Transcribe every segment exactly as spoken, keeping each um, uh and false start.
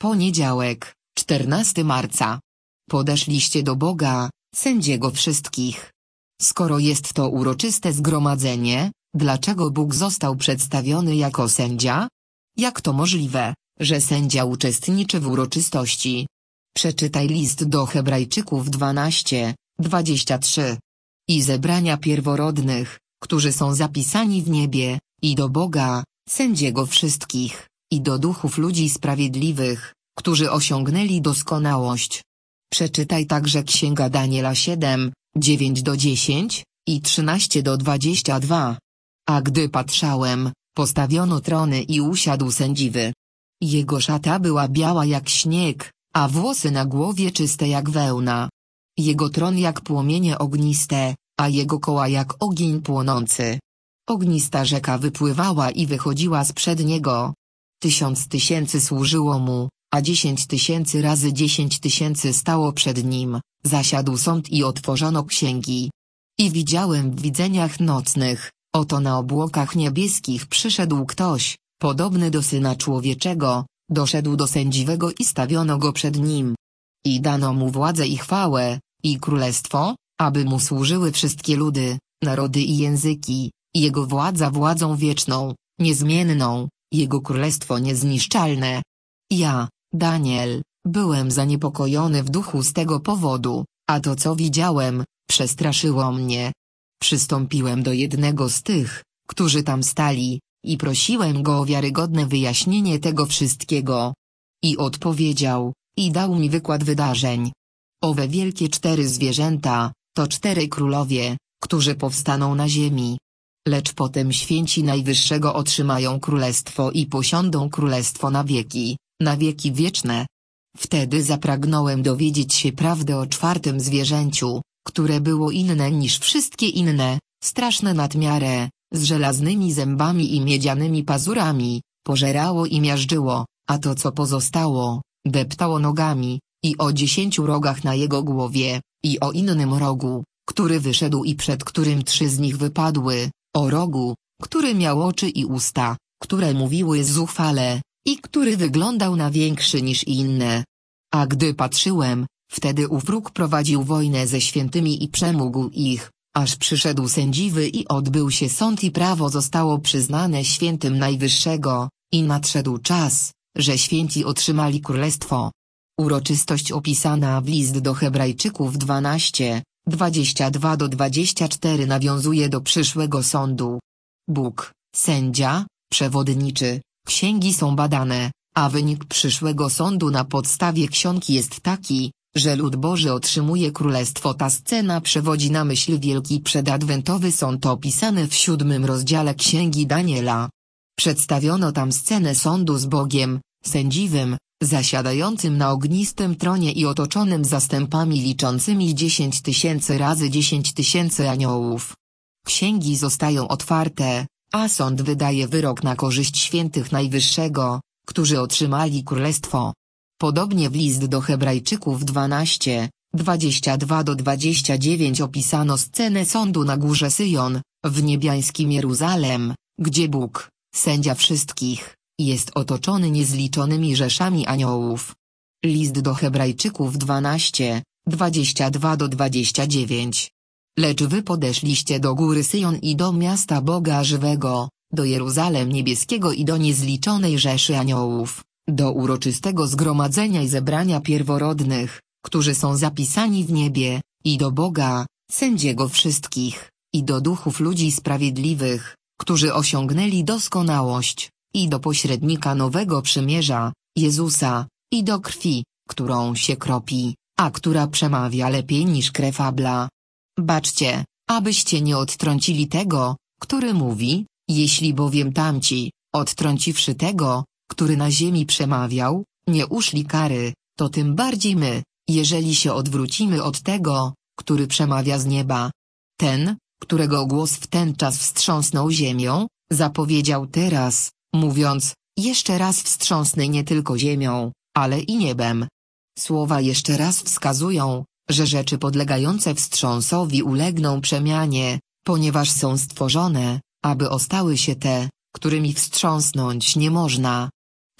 Poniedziałek, czternastego marca. Podeszliście do Boga, sędziego wszystkich. Skoro jest to uroczyste zgromadzenie, dlaczego Bóg został przedstawiony jako sędzia? Jak to możliwe, że sędzia uczestniczy w uroczystości? Przeczytaj list do Hebrajczyków dwanaście, dwadzieścia trzy. I zebrania pierworodnych, którzy są zapisani w niebie, i do Boga, sędziego wszystkich, i do duchów ludzi sprawiedliwych, którzy osiągnęli doskonałość. Przeczytaj także Księga Daniela siedem, dziewięć do dziesięciu i trzynaście do dwudziestu dwóch. A gdy patrzałem, postawiono trony i usiadł sędziwy. Jego szata była biała jak śnieg, a włosy na głowie czyste jak wełna. Jego tron jak płomienie ogniste, a jego koła jak ogień płonący. Ognista rzeka wypływała i wychodziła sprzed niego. Tysiąc tysięcy służyło mu, a dziesięć tysięcy razy dziesięć tysięcy stało przed nim. Zasiadł sąd i otworzono księgi. I widziałem w widzeniach nocnych, oto na obłokach niebieskich przyszedł ktoś, podobny do Syna Człowieczego, doszedł do sędziwego i stawiono go przed nim. I dano mu władzę i chwałę, i królestwo, aby mu służyły wszystkie ludy, narody i języki, i jego władza władzą wieczną, niezmienną, jego królestwo niezniszczalne. Ja, Daniel, byłem zaniepokojony w duchu z tego powodu, a to co widziałem, przestraszyło mnie. Przystąpiłem do jednego z tych, którzy tam stali, i prosiłem go o wiarygodne wyjaśnienie tego wszystkiego. I odpowiedział, i dał mi wykład wydarzeń. Owe wielkie cztery zwierzęta, to cztery królowie, którzy powstaną na ziemi. Lecz potem święci Najwyższego otrzymają królestwo i posiądą królestwo na wieki, na wieki wieczne. Wtedy zapragnąłem dowiedzieć się prawdy o czwartym zwierzęciu, które było inne niż wszystkie inne, straszne nad miarę, z żelaznymi zębami i miedzianymi pazurami, pożerało i miażdżyło, a to co pozostało, deptało nogami, i o dziesięciu rogach na jego głowie, i o innym rogu, który wyszedł i przed którym trzy z nich wypadły, o rogu, który miał oczy i usta, które mówiły zuchwale, i który wyglądał na większy niż inne. A gdy patrzyłem, wtedy ów róg prowadził wojnę ze świętymi i przemógł ich, aż przyszedł sędziwy i odbył się sąd i prawo zostało przyznane świętym Najwyższego, i nadszedł czas, że święci otrzymali królestwo. Uroczystość opisana w list do Hebrajczyków dwanaście, dwadzieścia dwa do dwudziestu czterech nawiązuje do przyszłego sądu. Bóg, sędzia, przewodniczy, księgi są badane, a wynik przyszłego sądu na podstawie ksiąg jest taki, że lud Boży otrzymuje królestwo. Ta scena przewodzi na myśl wielki przedadwentowy sąd opisany w siódmym rozdziale Księgi Daniela. Przedstawiono tam scenę sądu z Bogiem, sędziwym, zasiadającym na ognistym tronie i otoczonym zastępami liczącymi dziesięć tysięcy razy dziesięć tysięcy aniołów. Księgi zostają otwarte, a sąd wydaje wyrok na korzyść świętych Najwyższego, którzy otrzymali królestwo. Podobnie w list do Hebrajczyków dwanaście, dwadzieścia dwa do dwudziestu dziewięciu opisano scenę sądu na górze Syjon, w niebiańskim Jeruzalem, gdzie Bóg, sędzia wszystkich, jest otoczony niezliczonymi rzeszami aniołów. List do Hebrajczyków dwanaście, dwadzieścia dwa do dwudziestu dziewięciu. Lecz wy podeszliście do góry Syjon i do miasta Boga żywego, do Jeruzalem niebieskiego i do niezliczonej rzeszy aniołów, do uroczystego zgromadzenia i zebrania pierworodnych, którzy są zapisani w niebie, i do Boga, sędziego wszystkich, i do duchów ludzi sprawiedliwych, którzy osiągnęli doskonałość, i do pośrednika nowego przymierza, Jezusa, i do krwi, którą się kropi, a która przemawia lepiej niż krew Abla. Baczcie, abyście nie odtrącili tego, który mówi, jeśli bowiem tamci, odtrąciwszy tego, który na ziemi przemawiał, nie uszli kary, to tym bardziej my, jeżeli się odwrócimy od tego, który przemawia z nieba. Ten, którego głos w ten czas wstrząsnął ziemią, zapowiedział teraz, mówiąc, jeszcze raz wstrząsnę nie tylko ziemią, ale i niebem. Słowa jeszcze raz wskazują, że rzeczy podlegające wstrząsowi ulegną przemianie, ponieważ są stworzone, aby ostały się te, którymi wstrząsnąć nie można.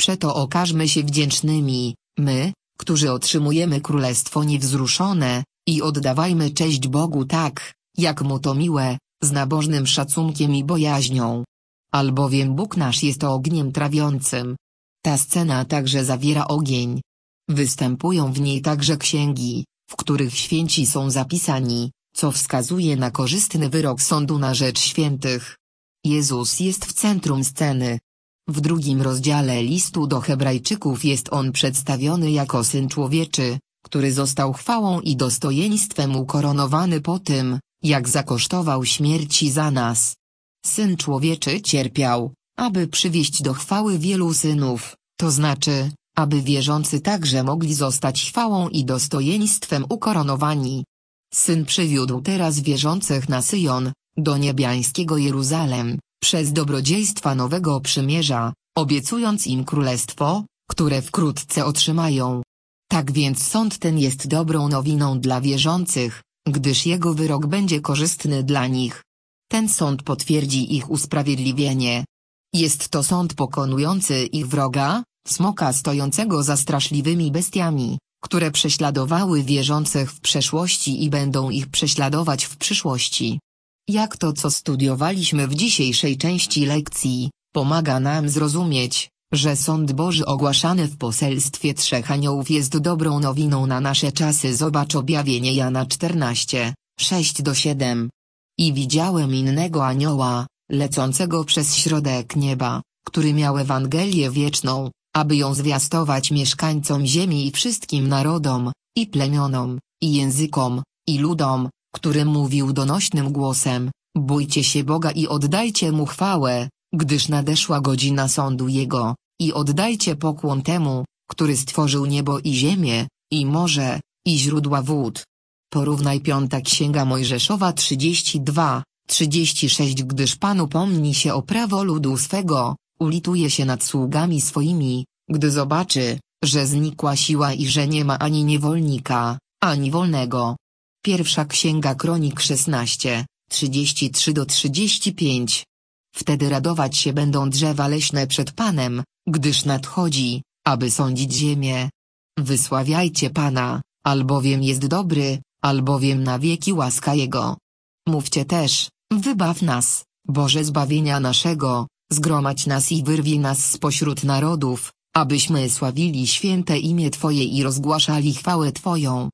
Przeto okażmy się wdzięcznymi, my, którzy otrzymujemy królestwo niewzruszone, i oddawajmy cześć Bogu tak, jak Mu to miłe, z nabożnym szacunkiem i bojaźnią. Albowiem Bóg nasz jest ogniem trawiącym. Ta scena także zawiera ogień. Występują w niej także księgi, w których święci są zapisani, co wskazuje na korzystny wyrok sądu na rzecz świętych. Jezus jest w centrum sceny. W drugim rozdziale listu do Hebrajczyków jest On przedstawiony jako Syn Człowieczy, który został chwałą i dostojeństwem ukoronowany po tym, jak zakosztował śmierci za nas. Syn Człowieczy cierpiał, aby przywieść do chwały wielu synów, to znaczy, aby wierzący także mogli zostać chwałą i dostojeństwem ukoronowani. Syn przywiódł teraz wierzących na Syjon, do niebiańskiego Jeruzalem, przez dobrodziejstwa nowego przymierza, obiecując im królestwo, które wkrótce otrzymają. Tak więc sąd ten jest dobrą nowiną dla wierzących, gdyż jego wyrok będzie korzystny dla nich. Ten sąd potwierdzi ich usprawiedliwienie. Jest to sąd pokonujący ich wroga, smoka stojącego za straszliwymi bestiami, które prześladowały wierzących w przeszłości i będą ich prześladować w przyszłości. Jak to, co studiowaliśmy w dzisiejszej części lekcji, pomaga nam zrozumieć, że sąd Boży ogłaszany w poselstwie trzech aniołów jest dobrą nowiną na nasze czasy. Zobacz objawienie Jana czternaście, sześć do siedem. I widziałem innego anioła, lecącego przez środek nieba, który miał Ewangelię wieczną, aby ją zwiastować mieszkańcom ziemi i wszystkim narodom, i plemionom, i językom, i ludom, który mówił donośnym głosem: bójcie się Boga i oddajcie Mu chwałę, gdyż nadeszła godzina sądu Jego, i oddajcie pokłon Temu, który stworzył niebo i ziemię, i morze, i źródła wód. Porównaj Piąta Księga Mojżeszowa trzydzieści dwa, trzydzieści sześć. Gdyż Pan upomni się o prawo ludu swego, ulituje się nad sługami swoimi, gdy zobaczy, że znikła siła i że nie ma ani niewolnika, ani wolnego. Pierwsza Księga Kronik szesnaście, trzydzieści trzy do trzydziestu pięciu. Wtedy radować się będą drzewa leśne przed Panem, gdyż nadchodzi, aby sądzić ziemię. Wysławiajcie Pana, albowiem jest dobry, albowiem na wieki łaska Jego. Mówcie też: wybaw nas, Boże zbawienia naszego, zgromadź nas i wyrwij nas spośród narodów, abyśmy sławili święte imię Twoje i rozgłaszali chwałę Twoją.